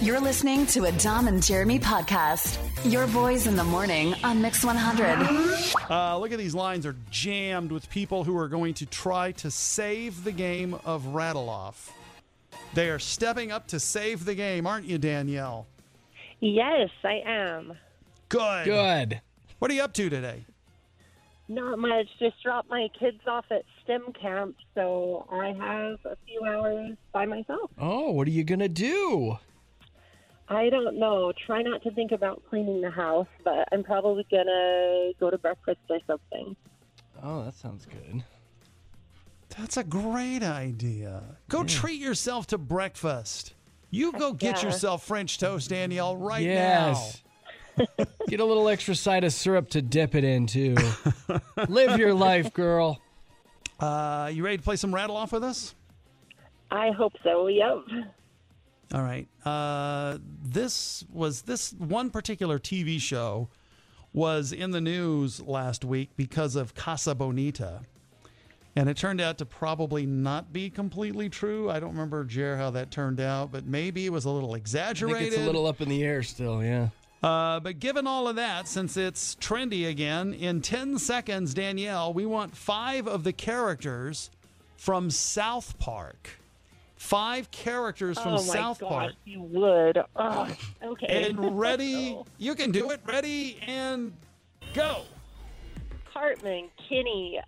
You're listening to a Dom and Jeremy podcast. Your boys in the morning on Mix 100. Look at these lines are jammed with people who are going to try to save the game of Rattle Off. They are stepping up to save the game, aren't you, Danielle? Yes, I am. Good. What are you up to today? Not much. Just dropped my kids off at STEM camp, so I have a few hours by myself. Oh, what are you going to do? I don't know. Try not to think about cleaning the house, but I'm probably going to go to breakfast or something. Oh, that sounds good. That's a great idea. Go treat yourself to breakfast. You go get yourself French toast, Danielle, right now. Get a little extra side of syrup to dip it into. Live your life, girl. You ready to play some Rattle Off with us? I hope so, yep. All right. This one particular TV show was in the news last week because of Casa Bonita. And it turned out to probably not be completely true. I don't remember, Jer, how that turned out, but maybe it was a little exaggerated. I think it's a little up in the air still, yeah. But given all of that, since it's trendy again, in 10 seconds, Danielle, we want 5 of the characters from South Park. 5 characters from South Park. You would. Oh, okay. And ready, you can do it. Ready and go. Cartman, Kenny,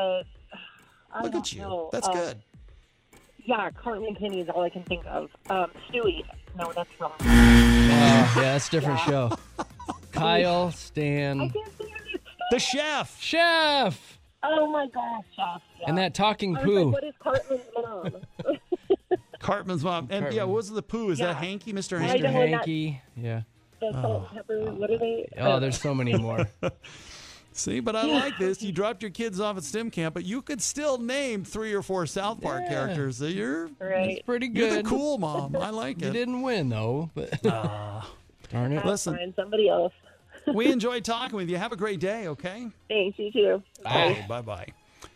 Look at you. That's good. Yeah, Cartman and Kenny is all I can think of. Stewie. No, that's wrong. Yeah, that's a different show. Kyle, Stan. I can't think of it. The chef. Chef! Oh, my gosh, Chef. Yeah. And that talking I was poo. like, what is Cartman's mom? Cartman's mom. And yeah, what's the poo? Is that Hanky? Mr. Hanky? Mr. Hanky. Yeah. The salt and pepper, what are they? Oh, there's so many more. See, but I like this. You dropped your kids off at STEM camp, but you could still name 3 or 4 South Park characters. So you're pretty good. You're the cool mom. I like it. You didn't win, though. But darn it. Listen, Find somebody else. we enjoyed talking with you. Have a great day, okay? Thanks, you too. Bye. Bye-bye.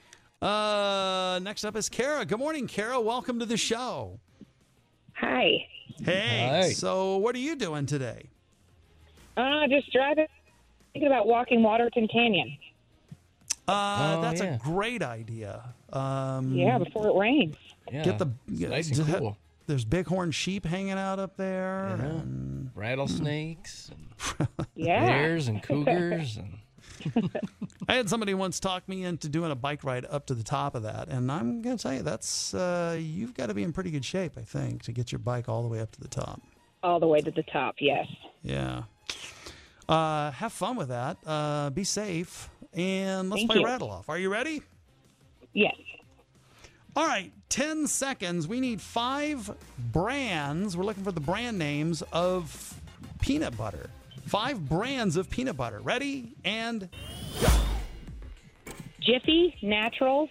Next up is Kara. Good morning, Kara. Welcome to the show. Hi. Hey. Hi. So what are you doing today? Just driving. Thinking about walking Waterton Canyon. That's a great idea. Yeah, before it rains. Yeah. Get the it's nice and cool. There's bighorn sheep hanging out up there. Yeah. And Rattlesnakes, and Yeah. bears, and cougars. And I had somebody once talk me into doing a bike ride up to the top of that, and I'm going to tell you, that's you've got to be in pretty good shape, I think, to get your bike all the way up to the top. All the way to the top, yes. Yeah. Have fun with that. Be safe, and let's Thank play you. Rattle Off. Are you ready? Yes. All right, 10 seconds. We need 5 brands. We're looking for the brand names of peanut butter. 5 brands of peanut butter. Ready and go. Jiffy, Naturals.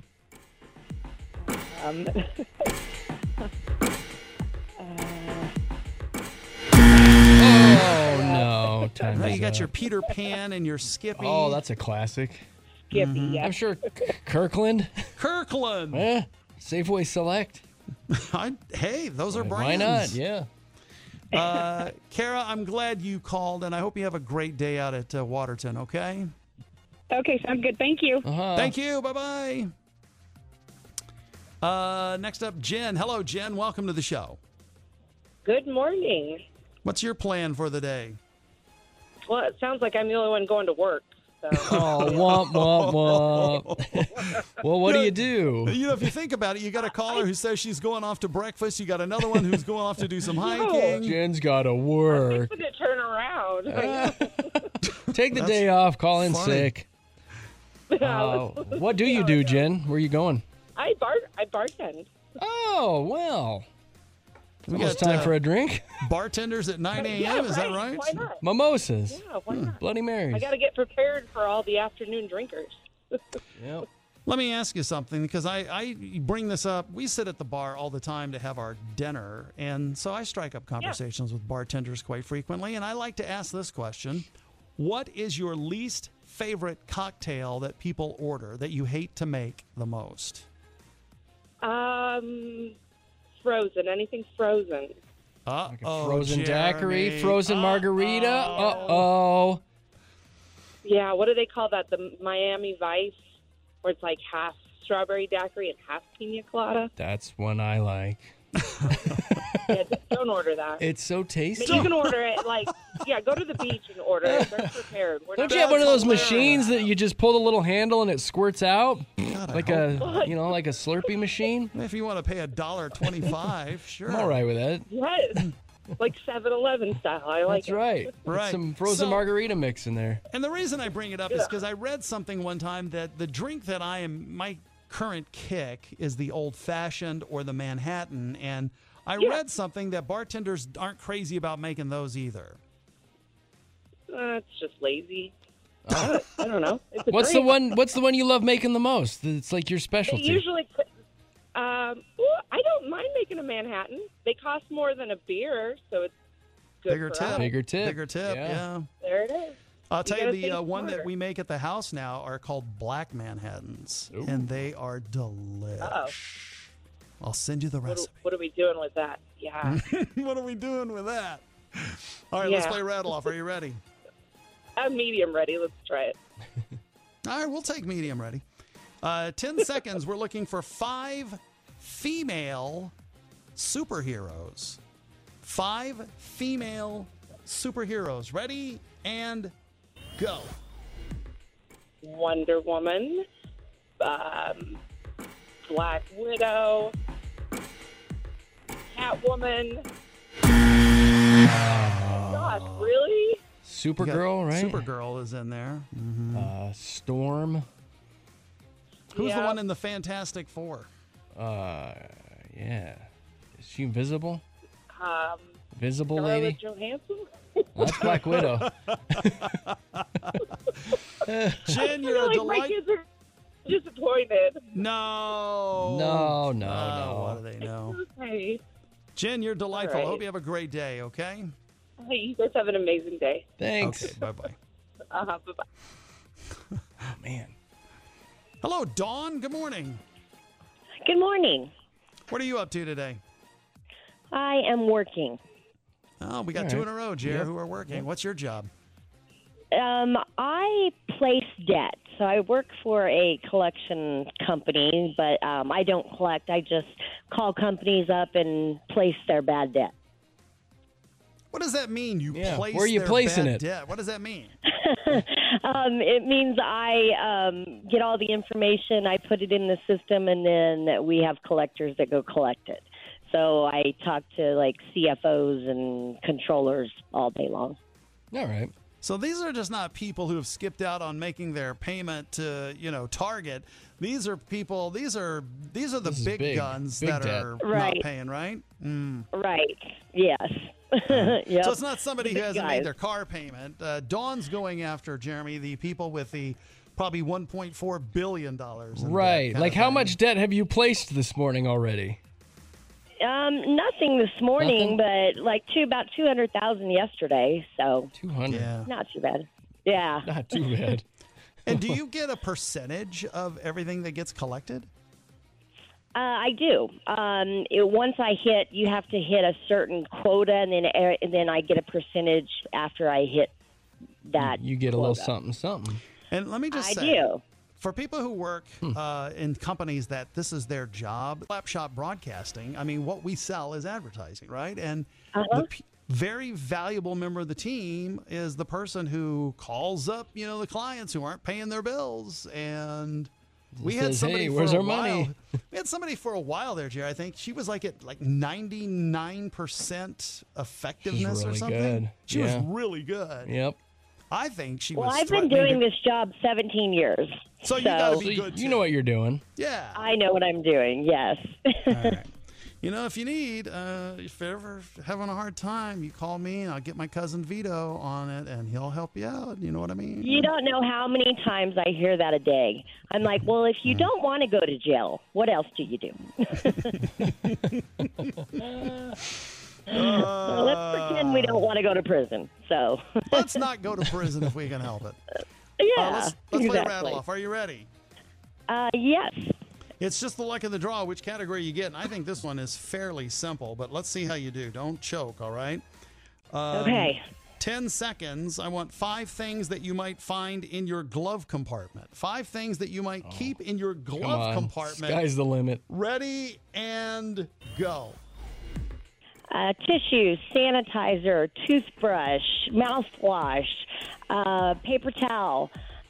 oh, no. Time Now is you got up. your Peter Pan and your Skippy. Oh, that's a classic. Skippy, yeah. I'm sure Kirkland. Kirkland. Safeway Select. Hey, those are Why brands. not? Yeah. Kara, I'm glad you called, and I hope you have a great day out at Waterton, okay? Okay, sounds good. Thank you. Thank you. Bye-bye. Next up, Jen. Hello, Jen. Welcome to the show. Good morning. What's your plan for the day? Well, it sounds like I'm the only one going to work. So. Oh, womp, womp, womp. Well, what do you do? You know, if you think about it, you got a caller who says she's going off to breakfast. You got another one who's going off to do some hiking. Jen's got to work. I'm going to turn around. Take the day off. Call in funny. sick. What do you do, Jen? Where are you going? I bartend. Oh, well. It's We almost got, time for a drink. Bartenders at 9 a.m., is that right? Why not? Mimosas. Yeah, why not? Bloody Marys. I got to get prepared for all the afternoon drinkers. Yep. Let me ask you something, because I bring this up. We sit at the bar all the time to have our dinner, and so I strike up conversations with bartenders quite frequently, and I like to ask this question. What is your least favorite cocktail that people order that you hate to make the most? Frozen. Anything frozen. Uh-oh, Frozen daiquiri, Jeremy. frozen margarita. Uh-oh. Yeah, what do they call that? The Miami Vice, where it's like half strawberry daiquiri and half pina colada. That's one I like. Yeah, just don't order that. It's so tasty. You can order it go to the beach and order it. They're prepared. Don't you have one of those machines that you just pull the little handle and it squirts out? Like a Slurpee machine? If you want to pay $1.25, sure. I'm all right with that. Yes. Like 7-Eleven style. I like That's it. right. Right. Put some frozen So- margarita mix in there. And the reason I bring it up is because I read something one time that the drink that my current kick is the old fashioned or the Manhattan. And I read something that bartenders aren't crazy about making those either. It's just lazy. I don't know. It's a What's drink. the one you love making the most? It's like your They specialty. usually, I don't mind making a Manhattan. They cost more than a beer, so it's good Bigger for tip. us. Bigger tip. Bigger tip, yeah. There it is. I'll tell you, gotta the think one that smarter. we make at the house now are called Black Manhattans, Ooh. and they are delish. Uh-oh. I'll send you the recipe. What are we doing with that? Yeah. What are we doing with that? All right, let's Yeah. play Rattle Off. Are you ready? I'm medium ready. Let's try it. All right, we'll take medium ready. 10 seconds. We're looking for 5 female superheroes. 5 female superheroes. Ready and go. Wonder Woman, Black Widow, Catwoman. Gosh, really? You got Supergirl, right? Supergirl is in there. Storm. Who's the Yeah. one in the Fantastic Four? Yeah. Is she invisible? Visible Scarlett lady? Johansson? That's Black Widow. Jen, I you're feel a like my delight. kids are disappointed. No. No. What do they know? Okay. Jen, you're delightful. All right. Hope you have a great day, okay? Hey, you guys have an amazing day. Thanks. Okay, bye-bye. Bye-bye. Oh, man. Hello, Dawn. Good morning. Good morning. What are you up to today? I am working. Oh, we got All 2 right. in a row, Jer, Yep. who are working. What's your job? I place debt. So I work for a collection company, but I don't collect. I just call companies up and place their bad debt. What does that mean? You Yeah, place where are you their placing bad it? debt? What does that mean? It means I get all the information, I put it in the system, and then we have collectors that go collect it. So I talk to like CFOs and controllers all day long. All right. So these are just not people who have skipped out on making their payment to, Target. These are people. These are the This is big big. guns Big that debt. are Right. not paying, right? Right. Yes. Yep. So it's not somebody who Big hasn't guys. made their car payment. Dawn's going after, Jeremy, the people with the probably $1.4 billion. In Right. debt, Like, kind how of much debt have you placed this morning already? Nothing this morning, Nothing? but like about 200,000 yesterday. So 200. Yeah. not too bad. Yeah. Not too bad. And do you get a percentage of everything that gets collected? I do. Once I hit, you have to hit a certain quota, and then I get a percentage after I hit that. You get a little quota. something, something. And let me just I say, do. for people who work in companies that this is their job, Lapshop Broadcasting, I mean, what we sell is advertising, right? And the very valuable member of the team is the person who calls up, the clients who aren't paying their bills. And we had says, somebody "Hey, for where's a our while. money?" We had somebody for a while there, Jerry. I think she was like at 99% effectiveness really or something. good. She Yeah. was really good. Yep. I think she Well, was. I've been threatening doing to- this job 17 years. So you got to So be good. you too. know what you're doing. Yeah. I know what I'm doing. Yes. All right. If you need, if you're ever having a hard time, you call me and I'll get my cousin Vito on it and he'll help you out. You know what I mean? You don't know how many times I hear that a day. I'm like, well, if you don't want to go to jail, what else do you do? Let's pretend we don't want to go to prison. So, Let's not go to prison if we can help it. yeah, Let's play exactly. Rattle Off. Are you ready? Yes. It's just the luck of the draw which category you get. And I think this one is fairly simple, but let's see how you do. Don't choke, all right? Okay. 10 seconds. I want 5 things that you might find in your glove compartment. 5 things that you might keep in your Come glove on. compartment. Sky's the limit. Ready and go. Tissue, sanitizer, toothbrush, mouthwash, paper towel,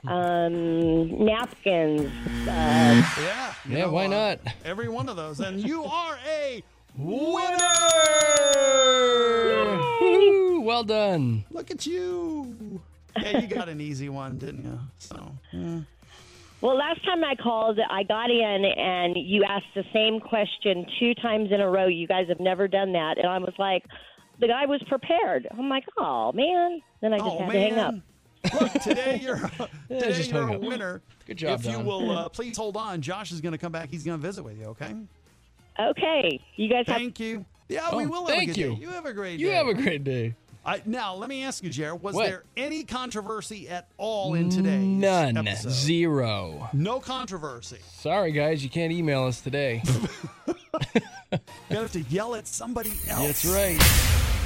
napkins. Yeah. you Yeah, know, why not? Every one of those. And you are a winner! Woo, well done. Look at you. Yeah, you got an easy one, didn't you? So, yeah. Well, last time I called, I got in and you asked the same question 2 times in a row. You guys have never done that. And I was like, the guy was prepared. I'm like, oh, man. Then I just had to hang up. Look, today you're just you're hung a up. winner. Good job, If you Don. will please hold on, Josh is going to come back. He's going to visit with you, okay? Okay. You guys have Thank you. Yeah, we Oh, will have a thank good you. day. You have a great You day. have a great day. Now, let me ask you, Jared, was What? there any controversy at all in today's None. episode? 0. No controversy. Sorry, guys. You can't email us today. You have to yell at somebody else. That's right.